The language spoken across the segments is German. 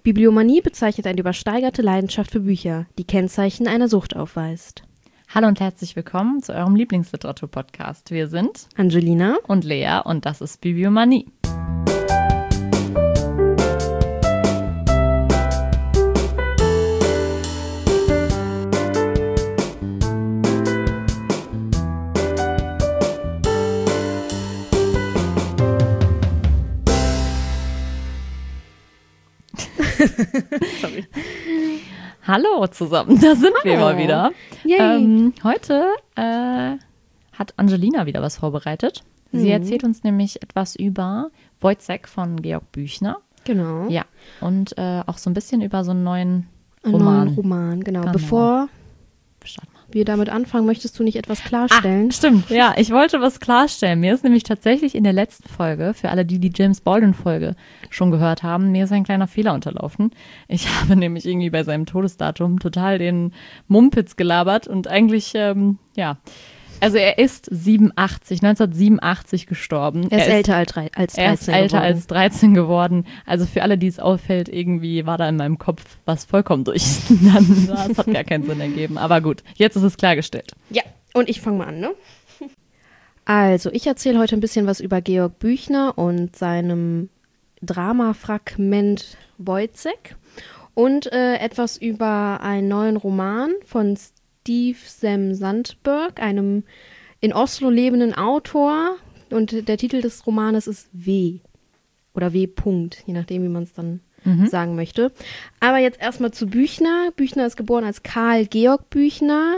Bibliomanie bezeichnet eine übersteigerte Leidenschaft für Bücher, die Kennzeichen einer Sucht aufweist. Hallo und herzlich willkommen zu eurem Lieblingsliteratur-Podcast. Wir sind Angelina und Lea und das ist Bibliomanie. Sorry. Hallo zusammen, da sind wir mal wieder. Heute hat Angelina wieder was vorbereitet. Sie erzählt uns nämlich etwas über Wojciech von Georg Büchner. Genau. Ja, und auch so ein bisschen über so einen neuen Roman. Genau. Bevor Starten wir. wir damit anfangen, möchtest du nicht etwas klarstellen? Stimmt, ja, ich wollte was klarstellen. Mir ist nämlich tatsächlich in der letzten Folge, für alle, die die James Baldwin-Folge schon gehört haben, mir ist ein kleiner Fehler unterlaufen. Ich habe nämlich irgendwie bei seinem Todesdatum total den Mumpitz gelabert und eigentlich, also er ist 1987 gestorben. Er ist älter als 13 Er ist älter als 13 geworden. Also für alle, die es auffällt, irgendwie war da in meinem Kopf was vollkommen durcheinander. Das hat gar keinen Sinn ergeben. Aber gut, jetzt ist es klargestellt. Ja, und ich fange mal an, ne? Also, ich erzähle heute ein bisschen was über Georg Büchner und seinem Dramafragment Wojciech und etwas über einen neuen Roman von Steve Sem Sandberg, einem in Oslo lebenden Autor. Und der Titel des Romanes ist W. Oder W. Punkt, je nachdem, wie man es dann sagen möchte. Aber jetzt erstmal zu Büchner. Büchner ist geboren als Karl Georg Büchner,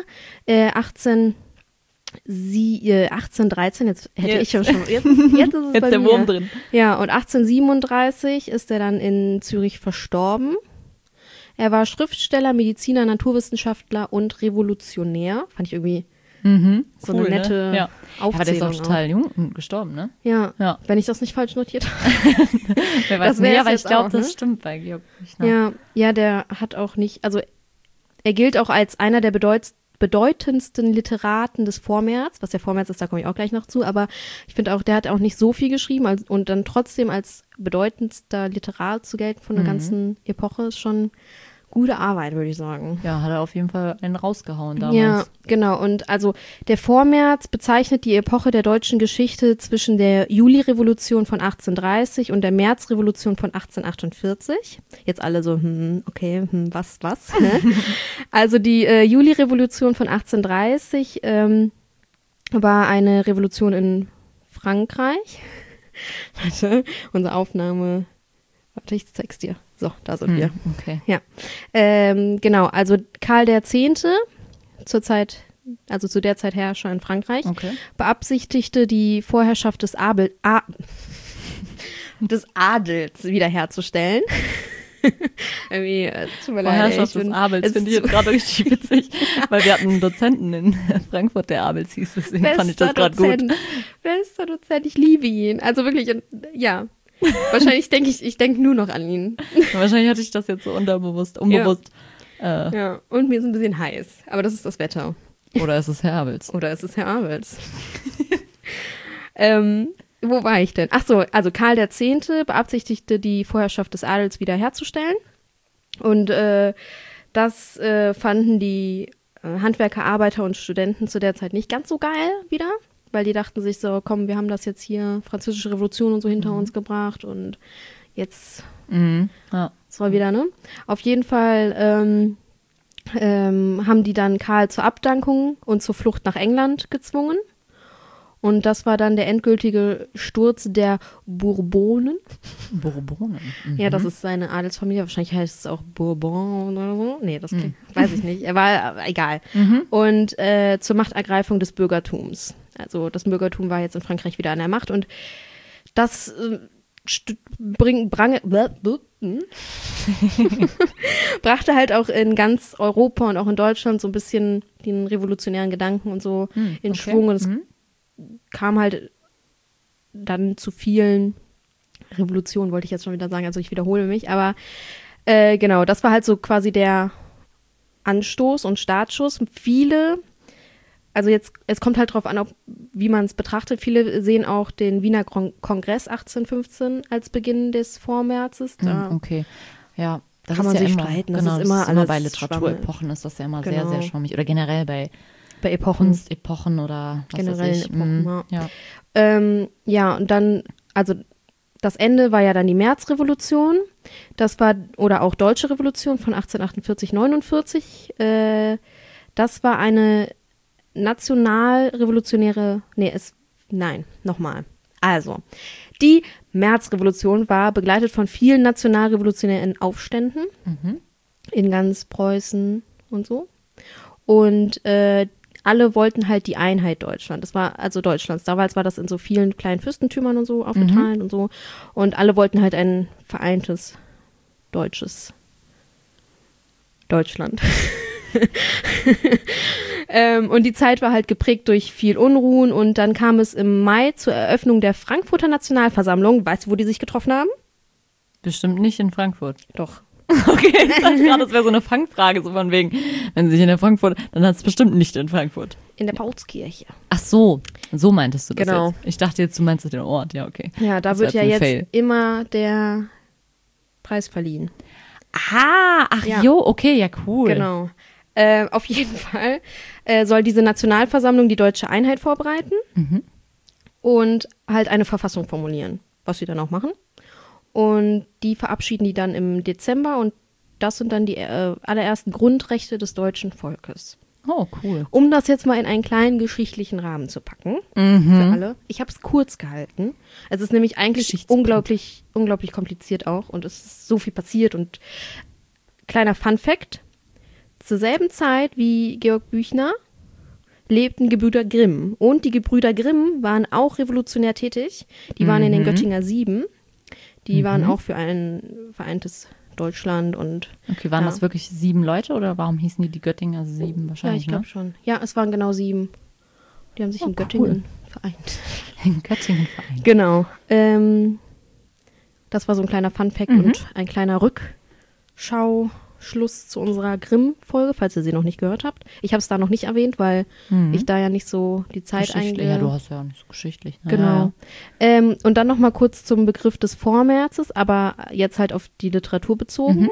1813, jetzt hätte ich schon, jetzt ist es Jetzt bei der mir. Wurm drin. Ja, und 1837 ist er dann in Zürich verstorben. Er war Schriftsteller, Mediziner, Naturwissenschaftler und Revolutionär. Fand ich irgendwie so Cool, eine nette ne? Aufzählung. Aber der ist auch total jung gestorben, ne? Ja, Ja. wenn ich das nicht falsch notiert habe. Wer weiß Das mehr, wär's aber ich jetzt glaube, auch, ne? das stimmt bei Georg Büchner. Ja, der hat auch nicht, also er gilt auch als einer der bedeutendsten Literaten des Vormärz. Was der Vormärz ist, da komme ich auch gleich noch zu, aber ich finde auch, der hat auch nicht so viel geschrieben und dann trotzdem als bedeutendster Literat zu gelten von der ganzen Epoche ist schon gute Arbeit, würde ich sagen. Ja, hat er auf jeden Fall einen rausgehauen damals. Ja, genau. Und also der Vormärz bezeichnet die Epoche der deutschen Geschichte zwischen der Julirevolution von 1830 und der Märzrevolution von 1848. Jetzt alle so, was? Also die Julirevolution von 1830 war eine Revolution in Frankreich. Warte, unsere Aufnahme. Warte, ich zeig's dir. So, da sind wir. Okay. Ja, genau, also Karl X., zu der Zeit Herrscher in Frankreich, beabsichtigte die Vorherrschaft des Adels wiederherzustellen. Irgendwie, tut mir leid, Vorherrschaft des Abels finde ich jetzt gerade richtig witzig, weil wir hatten einen Dozenten in Frankfurt, der Abels hieß, deswegen fand ich das gerade gut. Bester Dozent, ich liebe ihn. Also wirklich, ja. Wahrscheinlich ich denke nur noch an ihn. Wahrscheinlich hatte ich das jetzt so unbewusst. Ja, und mir ist ein bisschen heiß. Aber das ist das Wetter. Oder ist es Herr Abels? Wo war ich denn? Ach so, also Karl X. beabsichtigte, die Vorherrschaft des Adels wiederherzustellen. Und das fanden die Handwerker, Arbeiter und Studenten zu der Zeit nicht ganz so geil wieder. Weil die dachten sich so, komm, wir haben das jetzt hier, Französische Revolution und so hinter uns gebracht und jetzt soll wieder, ne? Auf jeden Fall haben die dann Karl zur Abdankung und zur Flucht nach England gezwungen. Und das war dann der endgültige Sturz der Bourbonen. Bourbonen? Ja, das ist seine Adelsfamilie. Wahrscheinlich heißt es auch Bourbon oder so. Nee, das weiß ich nicht. Er war egal. Und zur Machtergreifung des Bürgertums. Also das Bürgertum war jetzt in Frankreich wieder an der Macht. Und das brachte halt auch in ganz Europa und auch in Deutschland so ein bisschen den revolutionären Gedanken und so in Schwung. Und es kam halt dann zu vielen Revolutionen, wollte ich jetzt schon wieder sagen, also ich wiederhole mich, aber genau, das war halt so quasi der Anstoß und Startschuss. Viele, also jetzt, es kommt halt drauf an, wie man es betrachtet. Viele sehen auch den Wiener Kongress 1815 als Beginn des Vormärzes. Okay, ja. Das kann ist man sich immer, streiten. Genau, Das ist immer alles bei Literaturepochen ist das ja immer sehr, Genau. sehr schwammig. Oder generell bei Epochen. Kunstepochen oder was Generell weiß ich. Epochen, Ja. Ja, und dann, also das Ende war ja dann die Märzrevolution. Das war, oder auch Deutsche Revolution von 1848, 49. Das war eine nationalrevolutionäre, nochmal. Also, die Märzrevolution war begleitet von vielen nationalrevolutionären Aufständen in ganz Preußen und so. Und alle wollten halt die Einheit Deutschlands. Damals war das in so vielen kleinen Fürstentümern und so aufgeteilt und so. Und alle wollten halt ein vereintes deutsches Deutschland. Und die Zeit war halt geprägt durch viel Unruhen und dann kam es im Mai zur Eröffnung der Frankfurter Nationalversammlung. Weißt du, wo die sich getroffen haben? Bestimmt nicht in Frankfurt. Doch. Okay, ich dachte gerade, das wäre so eine Fangfrage, so von wegen, wenn sie sich in der Frankfurt, dann hat es bestimmt nicht in Frankfurt. In der Paulskirche. Ach so meintest du das Genau. jetzt. Ich dachte jetzt, du meinst den Ort, ja, okay. Ja, da Das wird war ja jetzt ein jetzt Fail. immer der Preis verliehen. Ach Ja. jo, okay, ja, cool. Genau. Auf jeden Fall soll diese Nationalversammlung die deutsche Einheit vorbereiten und halt eine Verfassung formulieren, was sie dann auch machen. Und die verabschieden die dann im Dezember und das sind dann die allerersten Grundrechte des deutschen Volkes. Oh, cool. Um das jetzt mal in einen kleinen geschichtlichen Rahmen zu packen, für alle. Ich habe es kurz gehalten. Es ist nämlich eigentlich unglaublich kompliziert auch und es ist so viel passiert und kleiner Fun-Fact, zur selben Zeit wie Georg Büchner lebten Gebrüder Grimm und die Gebrüder Grimm waren auch revolutionär tätig. Die waren in den Göttinger Sieben. Die waren auch für ein vereintes Deutschland und Okay, waren das wirklich 7 Leute oder warum hießen die Göttinger 7 ja, wahrscheinlich? ich glaube schon. Ja, es waren genau 7. Die haben sich in cool. Göttingen vereint. In Göttingen vereint. Genau. Das war so ein kleiner Funfact und ein kleiner Rückschau-Schluss zu unserer Grimm-Folge, falls ihr sie noch nicht gehört habt. Ich habe es da noch nicht erwähnt, weil ich da ja nicht so die Zeit Geschichtlich, ja, du hast ja nicht so geschichtlich. Ne? Genau. Und dann noch mal kurz zum Begriff des Vormärzes, aber jetzt halt auf die Literatur bezogen.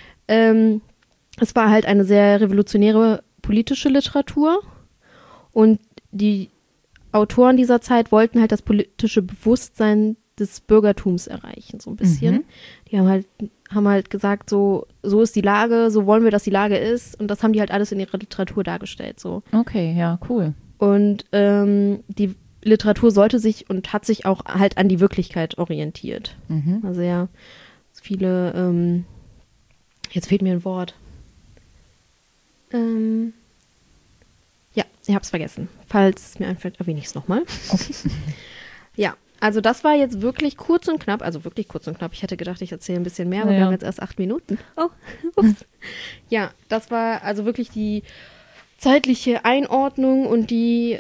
Es war halt eine sehr revolutionäre politische Literatur und die Autoren dieser Zeit wollten halt das politische Bewusstsein des Bürgertums erreichen, so ein bisschen. Die haben halt gesagt, so ist die Lage, so wollen wir, dass die Lage ist und das haben die halt alles in ihrer Literatur dargestellt, so. Okay, ja, cool. Und die Literatur sollte sich und hat sich auch halt an die Wirklichkeit orientiert. Also ja, viele, jetzt fehlt mir ein Wort. Ja, ich hab's vergessen. Falls es mir einfällt, erwähne ich es nochmal. Ja, also das war jetzt wirklich kurz und knapp, also wirklich kurz und knapp. Ich hätte gedacht, ich erzähle ein bisschen mehr, aber wir haben jetzt erst 8 Minuten. Oh, ups. Ja, das war also wirklich die zeitliche Einordnung und die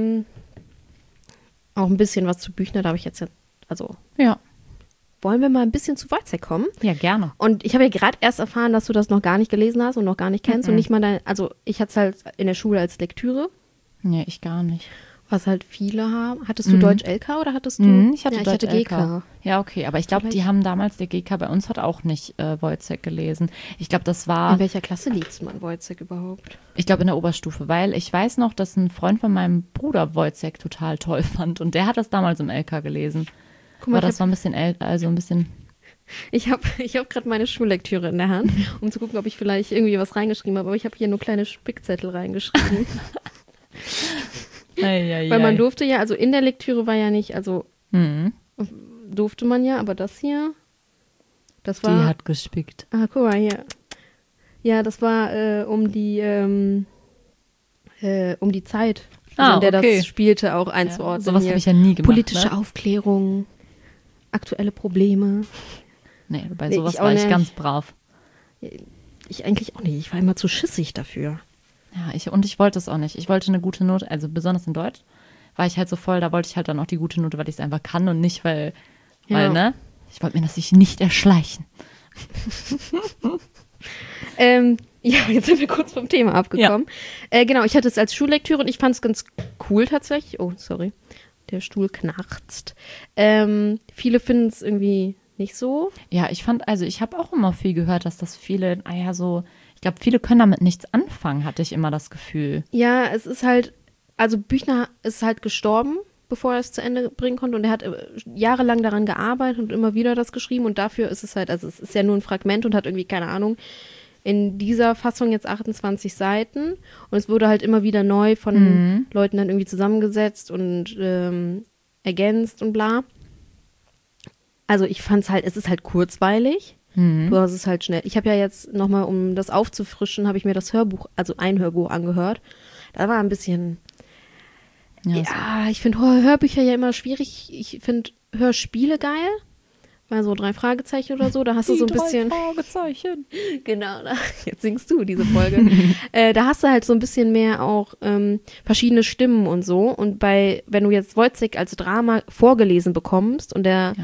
auch ein bisschen was zu Büchner, da habe ich jetzt, also Ja. wollen wir mal ein bisschen zu Woyzeck kommen? Ja, gerne. Und ich habe ja gerade erst erfahren, dass du das noch gar nicht gelesen hast und noch gar nicht kennst und nicht mal also ich hatte es halt in der Schule als Lektüre, Nee, ich gar nicht. was halt viele haben. Hattest du Deutsch LK oder hattest du? Ich hatte, ja, ich Deutsch hatte GK. Ja, okay, aber ich glaube, die haben damals, der GK bei uns hat auch nicht Woyzeck gelesen. Ich glaube, das war, In welcher Klasse liest man Woyzeck überhaupt? ich glaube in der Oberstufe, weil ich weiß noch, dass ein Freund von meinem Bruder Woyzeck total toll fand und der hat das damals im LK gelesen. Guck mal, Aber das war ein bisschen älter, also ein bisschen, ich hab gerade meine Schullektüre in der Hand, um zu gucken, ob ich vielleicht irgendwie was reingeschrieben habe, aber ich habe hier nur kleine Spickzettel reingeschrieben. Weil man durfte ja, also in der Lektüre war ja nicht, also durfte man ja, aber das hier, das Die war, hat gespickt. guck mal hier. Ja, das war um die Zeit, in der okay. das spielte, auch einzuordnen. Sowas Hier. habe ich ja nie gemacht. Politische Ne? Aufklärung, aktuelle Probleme. Nee, bei Nee, sowas ich auch war ich nicht. ganz brav. Ich eigentlich auch nicht, ich war immer zu schissig dafür. Ja, ich wollte es auch nicht. Ich wollte eine gute Note, also besonders in Deutsch war ich halt so voll, da wollte ich halt dann auch die gute Note, weil ich es einfach kann und nicht, weil, ne? Ich wollte mir das nicht erschleichen. Ja, jetzt sind wir kurz vom Thema abgekommen. Genau, ich hatte es als Schullektüre und ich fand es ganz cool tatsächlich. Oh, sorry. Der Stuhl knarzt. Viele finden es irgendwie nicht so. Ja, ich habe auch immer viel gehört, dass das viele, ich glaube, viele können damit nichts anfangen, hatte ich immer das Gefühl. Ja, es ist halt, also Büchner ist halt gestorben, bevor er es zu Ende bringen konnte und er hat jahrelang daran gearbeitet und immer wieder das geschrieben und dafür ist es halt, also es ist ja nur ein Fragment und hat irgendwie, keine Ahnung, in dieser Fassung jetzt 28 Seiten und es wurde halt immer wieder neu von Leuten dann irgendwie zusammengesetzt und ergänzt und bla. Also ich fand's halt, es ist halt kurzweilig. Du hast es halt schnell. Ich habe ja jetzt nochmal, um das aufzufrischen, habe ich mir das Hörbuch, also ein Hörbuch angehört. Da war ein bisschen, ja ich finde Hörbücher ja immer schwierig. Ich finde Hörspiele geil. Mal so 3 Fragezeichen oder so, da hast du so ein bisschen. 3 Fragezeichen. Genau, jetzt singst du diese Folge. Da hast du halt so ein bisschen mehr auch verschiedene Stimmen und so. Und wenn du jetzt Wojciech als Drama vorgelesen bekommst und der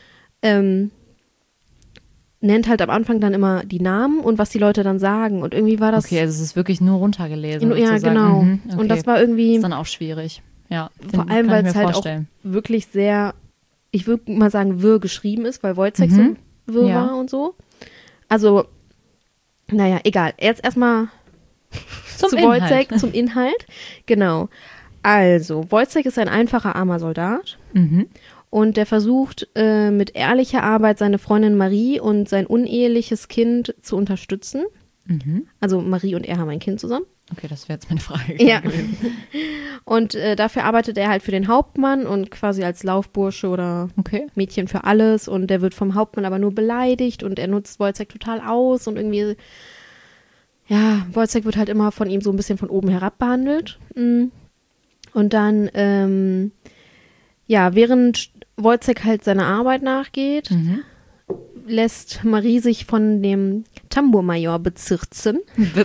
nennt halt am Anfang dann immer die Namen und was die Leute dann sagen. Und irgendwie war das. Okay, also es ist wirklich nur runtergelesen. Ja, genau. Okay. Und das war irgendwie. Ist dann auch schwierig. Ja. Vor allem, weil es halt auch wirklich sehr, ich würde mal sagen, wirr geschrieben ist, weil Wojciech so wirr war und so. Also, naja, egal. Jetzt erstmal zu Wojciech, zum Inhalt. Genau. Also, Wojciech ist ein einfacher armer Soldat. Und der versucht mit ehrlicher Arbeit seine Freundin Marie und sein uneheliches Kind zu unterstützen. Also Marie und er haben ein Kind zusammen. Okay, das wäre jetzt meine Frage gewesen. Und dafür arbeitet er halt für den Hauptmann und quasi als Laufbursche oder Mädchen für alles. Und der wird vom Hauptmann aber nur beleidigt und er nutzt Wojciech total aus. Und irgendwie, ja, Wojciech wird halt immer von ihm so ein bisschen von oben herab behandelt. Und dann, während Wojciech halt seiner Arbeit nachgeht, lässt Marie sich von dem Tambourmajor bezirzen.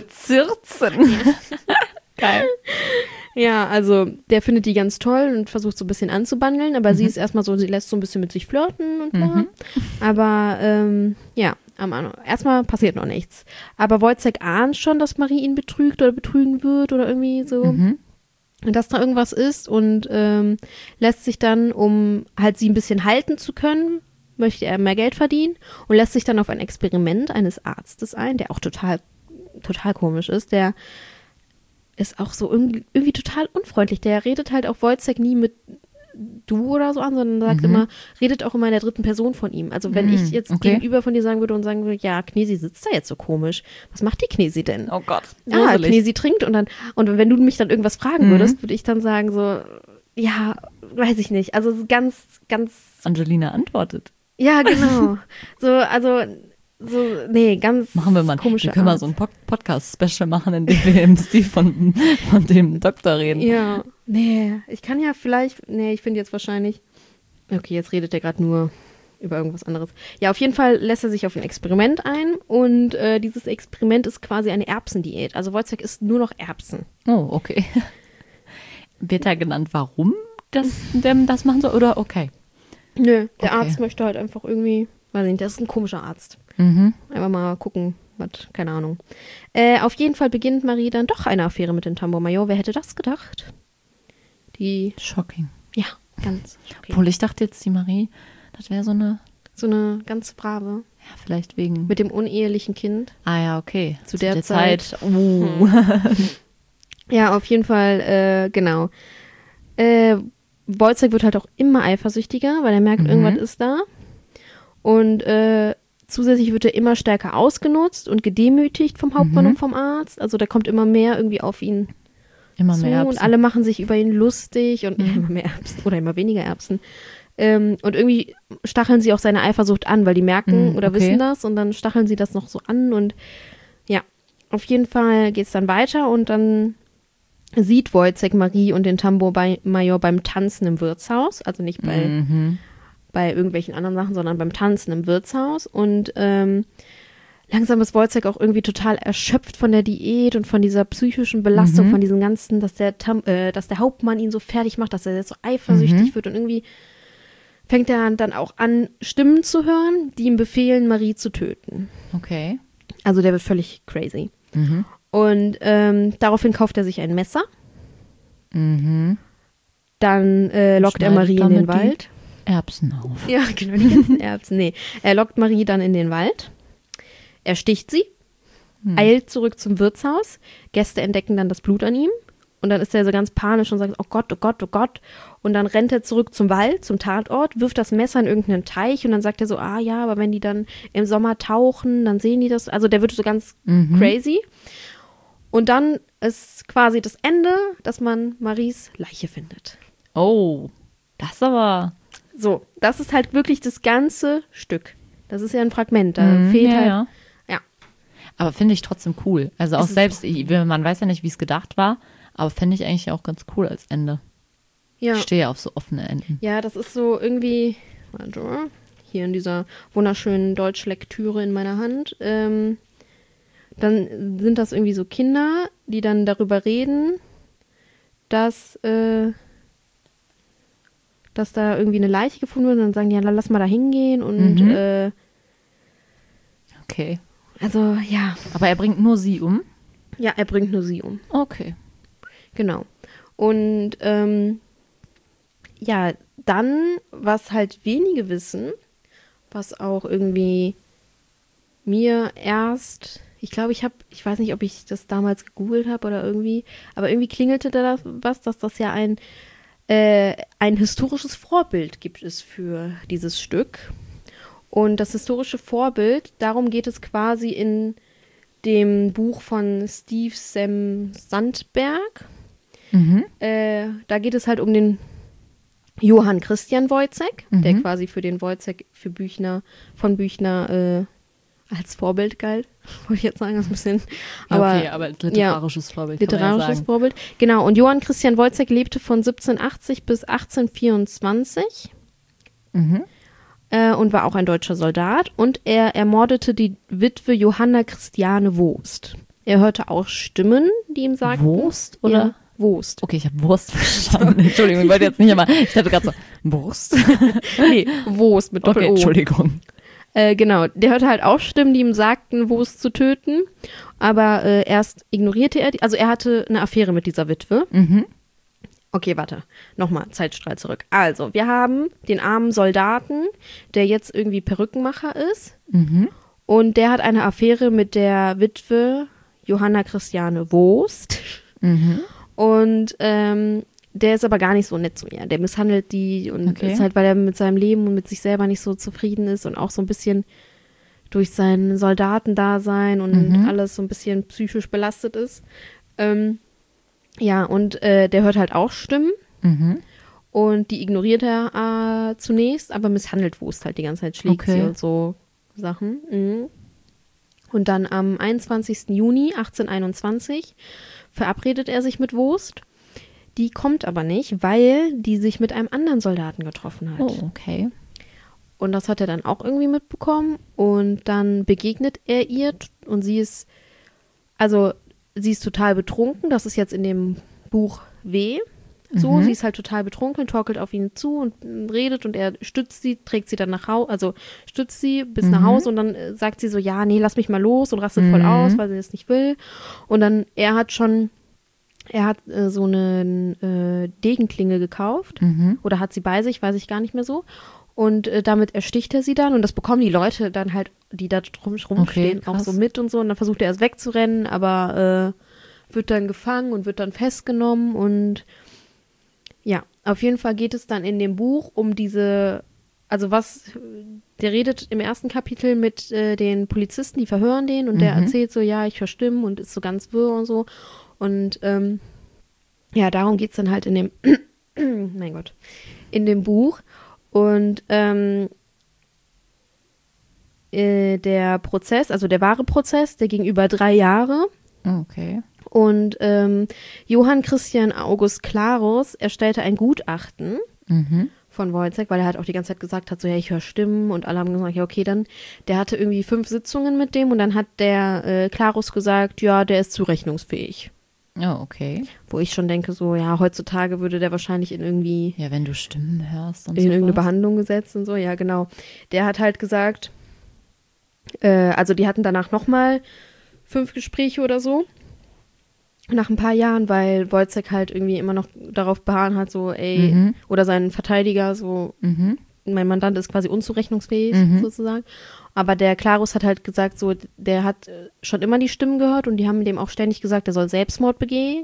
Geil. Ja, also der findet die ganz toll und versucht so ein bisschen anzubandeln, aber sie ist erstmal so, sie lässt so ein bisschen mit sich flirten und bla. Aber erstmal passiert noch nichts. Aber Wojciech ahnt schon, dass Marie ihn betrügt oder betrügen wird oder irgendwie so. Dass da irgendwas ist und lässt sich dann, um halt sie ein bisschen halten zu können, möchte er mehr Geld verdienen und lässt sich dann auf ein Experiment eines Arztes ein, der auch total, total komisch ist. Der ist auch so irgendwie total unfreundlich. Der redet halt auch Wojciech nie mit du oder so an, sondern sagt redet auch immer in der dritten Person von ihm. Also wenn ich jetzt gegenüber von dir sagen würde und sagen würde, ja, Knesi sitzt da jetzt so komisch. Was macht die Knesi denn? Oh Gott. Ja, Knesi trinkt und wenn du mich dann irgendwas fragen würdest, würde ich dann sagen so, ja, weiß ich nicht. Also ganz, ganz. Angelina antwortet. Ja, genau. Ganz machen wir mal. Komische Wir können mal so ein Podcast-Special machen, in dem wir im Stil von dem Doktor reden. Ja, ich kann ja vielleicht, ich finde jetzt wahrscheinlich, okay, jetzt redet er gerade nur über irgendwas anderes. Ja, auf jeden Fall lässt er sich auf ein Experiment ein und dieses Experiment ist quasi eine Erbsendiät. Also Wojciech isst nur noch Erbsen. Oh, okay. Wird da genannt, warum das machen soll, oder okay? Nö, der Arzt möchte halt einfach irgendwie, weiß nicht, das ist ein komischer Arzt. Einfach mal gucken, keine Ahnung. Auf jeden Fall beginnt Marie dann doch eine Affäre mit dem Tambourmajor. Wer hätte das gedacht? Shocking. Ja, ganz shocking. Obwohl ich dachte jetzt, die Marie, das wäre so eine ganz brave. Ja, vielleicht wegen. Mit dem unehelichen Kind. Ah ja, okay. Zu der Zeit. Oh. Ja, auf jeden Fall, genau. Wojciech wird halt auch immer eifersüchtiger, weil er merkt, irgendwas ist da. Und zusätzlich wird er immer stärker ausgenutzt und gedemütigt vom Hauptmann und vom Arzt. Also da kommt immer mehr irgendwie auf ihn zu. Mehr Erbsen. Und alle machen sich über ihn lustig und immer mehr Erbsen oder immer weniger Erbsen. Und irgendwie stacheln sie auch seine Eifersucht an, weil die merken oder wissen das und dann stacheln sie das noch so an. Und ja, auf jeden Fall geht es dann weiter und dann sieht Wojciech Marie und den Tambourmajor beim Tanzen im Wirtshaus. Also nicht bei irgendwelchen anderen Sachen, sondern beim Tanzen im Wirtshaus. Und langsam ist Wojciech auch irgendwie total erschöpft von der Diät und von dieser psychischen Belastung, von diesen ganzen, dass der Hauptmann ihn so fertig macht, dass er jetzt so eifersüchtig wird. Und irgendwie fängt er dann auch an, Stimmen zu hören, die ihm befehlen, Marie zu töten. Okay. Also der wird völlig crazy. Und daraufhin kauft er sich ein Messer. Dann lockt er Marie in den Wald. Erbsen auf. Ja, genau, die ganzen Erbsen. Nee, er lockt Marie dann in den Wald. Er sticht sie, eilt zurück zum Wirtshaus. Gäste entdecken dann das Blut an ihm. Und dann ist er so ganz panisch und sagt, oh Gott, oh Gott, oh Gott. Und dann rennt er zurück zum Wald, zum Tatort, wirft das Messer in irgendeinen Teich und dann sagt er so, ah ja, aber wenn die dann im Sommer tauchen, dann sehen die das. Also der wird so ganz crazy. Und dann ist quasi das Ende, dass man Maries Leiche findet. Oh, das aber... So, das ist halt wirklich das ganze Stück. Das ist ja ein Fragment, da fehlt halt... Ja. Ja. Aber finde ich trotzdem cool. Also auch Es ist- selbst, man weiß ja nicht, wie es gedacht war, aber finde ich eigentlich auch ganz cool als Ende. Ja. Ich stehe auf so offene Enden. Ja, das ist so irgendwie, warte mal, hier in dieser wunderschönen Deutschlektüre in meiner Hand. Dann sind das irgendwie so Kinder, die dann darüber reden, dass da irgendwie eine Leiche gefunden wird und dann sagen die, ja, lass mal da hingehen und Okay. also ja, Aber er bringt nur sie um? ja, er bringt nur sie um. Okay. Genau. Und ja, dann, was halt wenige wissen, was auch irgendwie mir erst, ich glaube, ich weiß nicht, ob ich das damals gegoogelt habe oder irgendwie, aber irgendwie klingelte da was, dass das ja ein historisches Vorbild gibt es für dieses Stück. Und das historische Vorbild, darum geht es quasi in dem Buch von Steve Sam Sandberg. Da geht es halt um den Johann Christian Wojciech, der quasi für den Wojciech von Büchner als Vorbild galt. Wollte ich jetzt sagen, das ist ein bisschen. Aber, okay, aber literarisches Vorbild. literarisches kann man ja sagen. Vorbild. Genau, und Johann Christian Wojciech lebte von 1780 bis 1824 und war auch ein deutscher Soldat. Und er ermordete die Witwe Johanna Christiane Wurst. Er hörte auch Stimmen, die ihm sagten. Wurst oder? Ja, Wurst. Okay, ich habe Wurst verstanden. Entschuldigung, ich wollte jetzt nicht immer. Ich dachte gerade so, Wurst? Nee, Wurst mit Doppel-O. Okay, Entschuldigung. Genau, der hörte halt auch Stimmen, die ihm sagten, Wurst zu töten. Aber erst ignorierte er die. Also er hatte eine Affäre mit dieser Witwe. Okay, warte. Nochmal, Zeitstrahl zurück. Also, wir haben den armen Soldaten, der jetzt irgendwie Perückenmacher ist. Und der hat eine Affäre mit der Witwe Johanna Christiane Wurst. Und der ist aber gar nicht so nett zu ihr. Der misshandelt die und Okay. ist halt, weil er mit seinem Leben und mit sich selber nicht so zufrieden ist und auch so ein bisschen durch sein Soldatendasein und alles so ein bisschen psychisch belastet ist. Ja, und der hört halt auch Stimmen und die ignoriert er zunächst, aber misshandelt Wurst halt die ganze Zeit, schlägt sie Okay. und so Sachen. Und dann am 21. Juni 1821 verabredet er sich mit Wurst. Die kommt aber nicht, weil die sich mit einem anderen Soldaten getroffen hat. Oh, okay. Und das hat er dann auch irgendwie mitbekommen. Und dann begegnet er ihr und sie ist total betrunken. Das ist jetzt in dem Buch W. So, sie ist halt total betrunken, torkelt auf ihn zu und redet und er stützt sie, trägt sie dann nach Hause, also stützt sie bis nach Hause und dann sagt sie so, ja, nee, lass mich mal los und rastet voll aus, weil sie das nicht will. Und dann, er hat so eine Degenklinge gekauft oder hat sie bei sich, weiß ich gar nicht mehr so. Und damit ersticht er sie dann und das bekommen die Leute dann halt, die da rumstehen, Okay, auch krass. so mit und so. Und dann versucht er erst wegzurennen, aber wird dann gefangen und wird dann festgenommen und ja, auf jeden Fall geht es dann in dem Buch um der redet im ersten Kapitel mit den Polizisten, die verhören den und der erzählt so, ja, ich höre Stimmen und ist so ganz wirr und so. Und ja, darum geht es dann halt in dem, mein Gott, in dem Buch. Und der Prozess, also der wahre Prozess, der ging über 3 Jahre. Okay. Und Johann Christian August Clarus erstellte ein Gutachten von Wojciech, weil er halt auch die ganze Zeit gesagt hat, so ja, ich höre Stimmen und alle haben gesagt, ja, okay, dann, der hatte irgendwie 5 Sitzungen mit dem und dann hat der Clarus gesagt, ja, der ist zurechnungsfähig. Oh, okay. Wo ich schon denke, so, ja, heutzutage würde der wahrscheinlich in Ja, wenn du Stimmen hörst und in irgendeine sowas. Behandlung gesetzt und so, ja, genau. Der hat halt gesagt, also die hatten danach nochmal 5 Gespräche oder so. Nach ein paar Jahren, weil Wojciech halt irgendwie immer noch darauf beharren hat, so, ey, oder sein Verteidiger, so, mein Mandant ist quasi unzurechnungsfähig sozusagen. Aber der Klarus hat halt gesagt, so, der hat schon immer die Stimmen gehört und die haben dem auch ständig gesagt, er soll Selbstmord begegnen.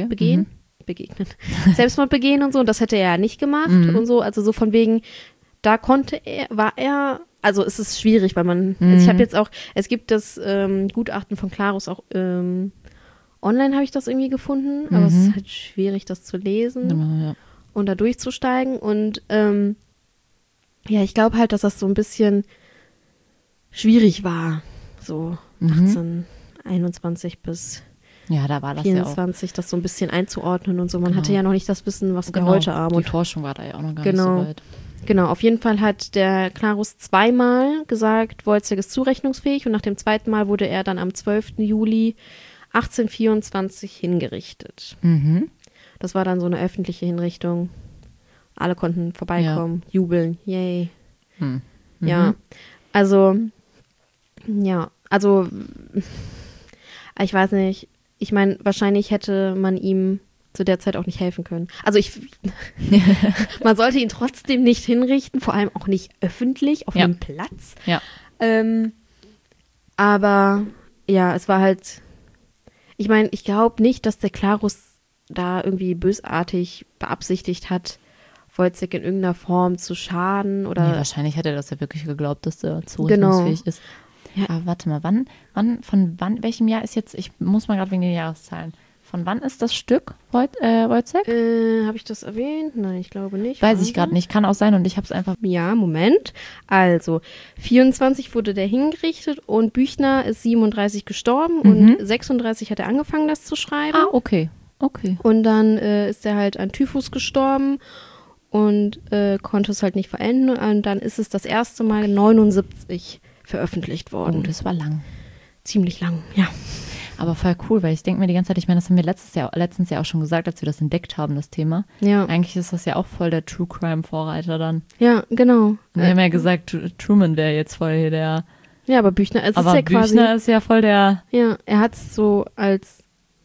Selbstmord begehen und so. Und das hätte er ja nicht gemacht und so. Also so von wegen, da also es ist schwierig, weil also ich habe jetzt auch, es gibt das Gutachten von Klarus auch, online habe ich das irgendwie gefunden, aber es ist halt schwierig, das zu lesen und da durchzusteigen. Und ja, ich glaube halt, dass das so ein bisschen schwierig war, so 1821 bis ja, da war das 24, das so ein bisschen einzuordnen und so. Man hatte ja noch nicht das Wissen, was wir heute haben. Die Forschung war da ja auch noch gar nicht so weit. Genau, auf jeden Fall hat der Klarus zweimal gesagt, Wojciech ist zurechnungsfähig und nach dem zweiten Mal wurde er dann am 12. Juli 1824 hingerichtet. Das war dann so eine öffentliche Hinrichtung. Alle konnten vorbeikommen, jubeln, yay. Ja, also ich weiß nicht, ich meine, wahrscheinlich hätte man ihm zu der Zeit auch nicht helfen können. Also man sollte ihn trotzdem nicht hinrichten, vor allem auch nicht öffentlich auf einem Platz. Ja. Aber ja, es war halt, ich meine, ich glaube nicht, dass der Klarus da irgendwie bösartig beabsichtigt hat, Wojciech in irgendeiner Form zu schaden oder. Nee, wahrscheinlich hätte er das ja wirklich geglaubt, dass er zurechnungsfähig ist. Ja. Aber warte mal, welchem Jahr ist jetzt, ich muss mal gerade wegen den Jahreszahlen. Von wann ist das Stück, Wojciech? Habe ich das erwähnt? Nein, ich glaube nicht. Weiß ich gerade nicht, kann auch sein und ich habe es einfach. Ja, Moment. Also, 24 wurde der hingerichtet und Büchner ist 37 gestorben und 36 hat er angefangen, das zu schreiben. Ah, okay. Und dann ist er halt an Typhus gestorben und konnte es halt nicht verenden und dann ist es das erste Mal 79 veröffentlicht worden. Oh, das war lang. Ziemlich lang, ja. Aber voll cool, weil ich denke mir die ganze Zeit, ich meine, das haben wir letztens ja auch schon gesagt, als wir das entdeckt haben, das Thema. Ja. Eigentlich ist das ja auch voll der True Crime Vorreiter dann. Ja, genau. Und wir haben ja gesagt, Truman wäre jetzt voll hier der. Ja, aber Büchner ist ja quasi. Büchner ist ja voll der. Ja, er hat es so als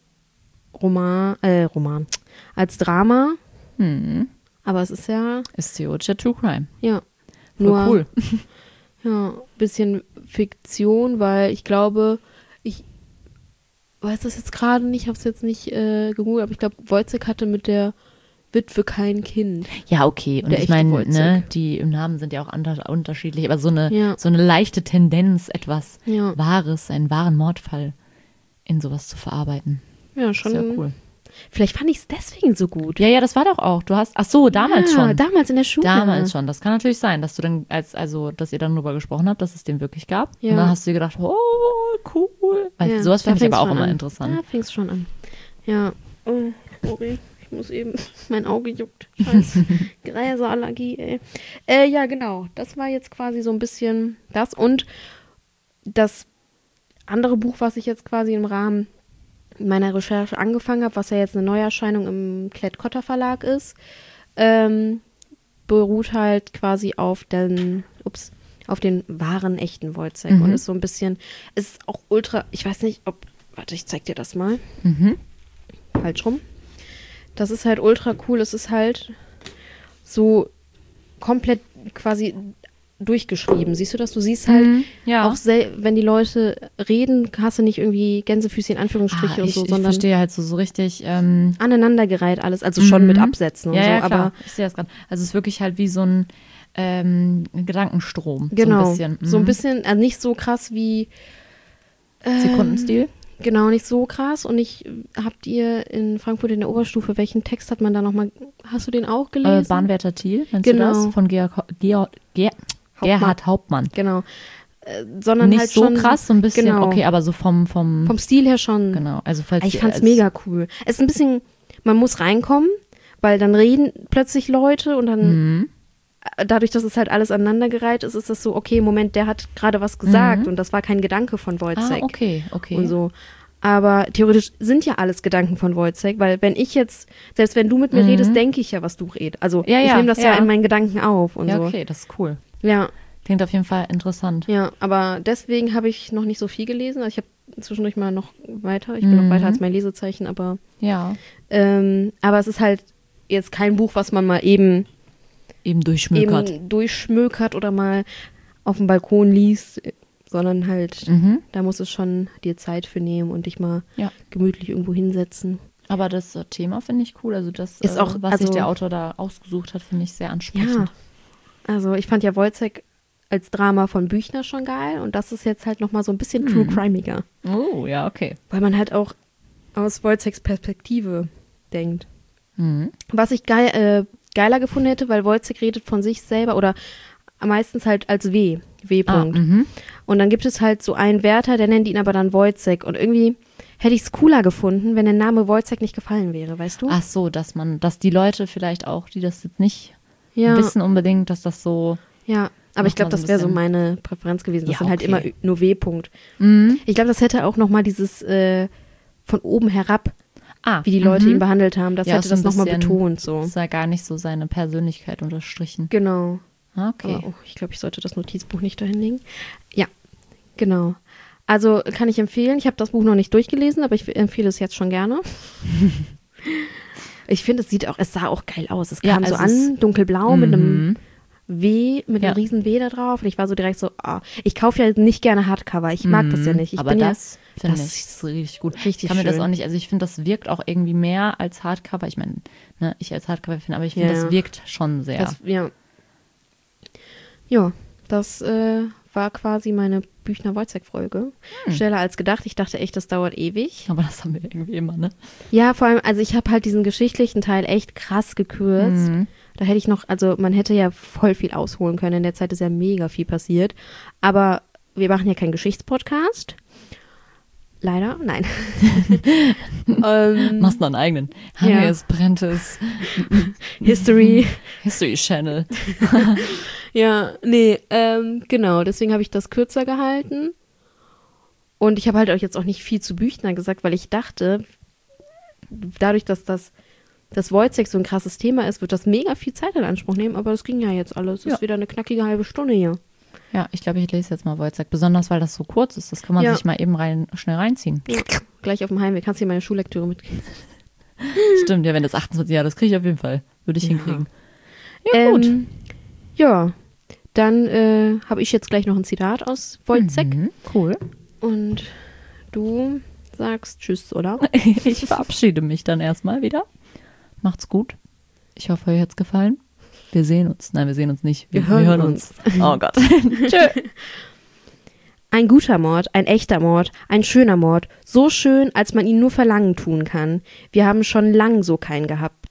als Drama. Aber es ist ja. Ist theoretischer True Crime. Ja. Voll nur cool. Ja, bisschen Fiktion, weil ich glaube, ich weiß das jetzt gerade nicht, habe es jetzt nicht gegoogelt, aber ich glaube, Wojciech hatte mit der Witwe kein Kind. Ja, okay. Und der ich meine, Wojciech. ne, die im Namen sind ja auch unterschiedlich, aber so eine leichte Tendenz, etwas Wahres, einen wahren Mordfall in sowas zu verarbeiten. Ja, schon. Sehr cool. Vielleicht fand ich es deswegen so gut. Ja, das war doch auch. Ach so, damals schon. Damals in der Schule. Damals schon. Das kann natürlich sein, dass du dann, dass ihr dann drüber gesprochen habt, dass es den wirklich gab. Ja. Und dann hast du dir gedacht, oh, cool. Weil sowas finde ich aber auch immer interessant. Ja, fing's schon an. Ja. Oh, sorry. Ich muss eben, mein Auge juckt. Scheiße. Gräserallergie, ey. Ja, genau. Das war jetzt quasi so ein bisschen das. Und das andere Buch, was ich jetzt quasi im Rahmen meiner Recherche angefangen habe, was ja jetzt eine Neuerscheinung im Klett-Cotta Verlag ist, beruht halt quasi auf den wahren, echten Wojciech und ist so ein bisschen, ist auch ultra, ich weiß nicht, warte, ich zeig dir das mal. Falsch rum. Das ist halt ultra cool, es ist halt so komplett quasi durchgeschrieben. Siehst du das? Du siehst halt auch, wenn die Leute reden, hast du nicht irgendwie Gänsefüßchen, Anführungsstriche und so, sondern ich verstehe halt so richtig aneinandergereiht alles, also schon mit Absätzen und so. Ja, klar. Aber ich sehe das gerade. Also es ist wirklich halt wie so ein Gedankenstrom. Genau, so ein bisschen. So ein bisschen, also nicht so krass wie Sekundenstil. Genau, nicht so krass. Und habt ihr in Frankfurt in der Oberstufe, welchen Text hat man da nochmal, hast du den auch gelesen? Bahnwärter Thiel, meinst Genau. du das? Von Gerhard Hauptmann. Genau. Sondern nicht halt so schon, krass, so ein bisschen, genau. Okay, aber so vom Stil her schon. Genau, also ich fand's mega cool. Es ist ein bisschen, man muss reinkommen, weil dann reden plötzlich Leute und dann dadurch, dass es halt alles aneinandergereiht ist, ist das so, okay, Moment, der hat gerade was gesagt und das war kein Gedanke von Wojciech. Okay. Und so. Aber theoretisch sind ja alles Gedanken von Wojciech, weil wenn ich jetzt, selbst wenn du mit mir redest, denke ich ja, was du redest. Also ich nehme das ja in meinen Gedanken auf und so. Ja, okay, das ist cool. Ja. Klingt auf jeden Fall interessant. Ja, aber deswegen habe ich noch nicht so viel gelesen. Also ich habe zwischendurch mal noch weiter. Ich bin noch weiter als mein Lesezeichen, aber ja. Aber es ist halt jetzt kein Buch, was man mal eben eben durchschmökert. eben durchschmökert oder mal auf dem Balkon liest, sondern halt, da musst du schon dir Zeit für nehmen und dich mal gemütlich irgendwo hinsetzen. Aber das Thema finde ich cool. Also das, Ist auch, was sich der Autor da ausgesucht hat, finde ich sehr ansprechend. Ja, also ich fand ja Wojciech als Drama von Büchner schon geil und das ist jetzt halt nochmal so ein bisschen True Crimiger. Oh, ja, okay. Weil man halt auch aus Wojciechs Perspektive denkt. Was ich geiler gefunden hätte, weil Wojciech redet von sich selber oder meistens halt als W-Punkt. Und dann gibt es halt so einen Wärter, der nennt ihn aber dann Wojciech und irgendwie hätte ich es cooler gefunden, wenn der Name Wojciech nicht gefallen wäre, weißt du? Ach so, dass die Leute vielleicht auch, die das jetzt nicht wissen unbedingt, dass das so. Ja, aber ich glaube, Nochmal so das ein wäre so bisschen- meine Präferenz gewesen. Das Ja, sind halt okay. immer nur W-Punkt. Ich glaube, das hätte auch nochmal dieses von oben herab, wie die Leute ihn behandelt haben, das Ja, hätte so ein das nochmal bisschen- betont. So. Das sei gar nicht so seine Persönlichkeit unterstrichen. Genau. Okay. Aber, ich glaube, ich sollte das Notizbuch nicht dahin legen. Ja, genau. Also kann ich empfehlen. Ich habe das Buch noch nicht durchgelesen, aber ich empfehle es jetzt schon gerne. Ich finde, es sah auch geil aus. Es Ja, kam so also an, dunkelblau mit einem W, mit Ja. einem riesen W da drauf. Und ich war so direkt so, ich kaufe ja nicht gerne Hardcover. Ich mag das ja nicht. Ich Aber bin das finde das ich ist richtig gut. richtig Ich kann mir das schön. auch nicht, also ich finde, das wirkt auch irgendwie mehr als Hardcover. Ich meine, ne, ich als Hardcover finde, aber ich finde, Ja. das wirkt schon sehr. Das war quasi meine Büchner-Wojciech-Folge. Schneller als gedacht. Ich dachte echt, das dauert ewig. Aber das haben wir irgendwie immer, ne? Ja, vor allem, also ich habe halt diesen geschichtlichen Teil echt krass gekürzt. Da hätte ich noch, also man hätte ja voll viel ausholen können. In der Zeit ist ja mega viel passiert. Aber wir machen ja keinen Geschichtspodcast. Leider, nein. Machst noch einen eigenen. Ja. Hannes Brentes History. History Channel. Ja, nee, genau. Deswegen habe ich das kürzer gehalten. Und ich habe halt euch jetzt auch nicht viel zu Büchner gesagt, weil ich dachte, dadurch, dass das Wojciech so ein krasses Thema ist, wird das mega viel Zeit in Anspruch nehmen. Aber das ging ja jetzt alles. Ja. Ist wieder eine knackige halbe Stunde hier. Ja, ich glaube, ich lese jetzt mal Wojciech. Besonders, weil das so kurz ist. Das kann man Ja. sich mal eben schnell reinziehen. Ja, gleich auf dem Heimweg. Kannst du dir meine Schullektüre mitgeben? Stimmt, ja, wenn das 28 Jahre, das kriege ich auf jeden Fall. Würde ich hinkriegen. Ja, gut. Ja, dann habe ich jetzt gleich noch ein Zitat aus Wojciech. Cool. Und du sagst Tschüss, oder? Ich verabschiede mich dann erstmal wieder. Macht's gut. Ich hoffe, euch hat's gefallen. Wir sehen uns. Nein, wir sehen uns nicht. Wir hören uns. Oh Gott. Tschö. Ein guter Mord, ein echter Mord, ein schöner Mord. So schön, als man ihn nur verlangen tun kann. Wir haben schon lang so keinen gehabt.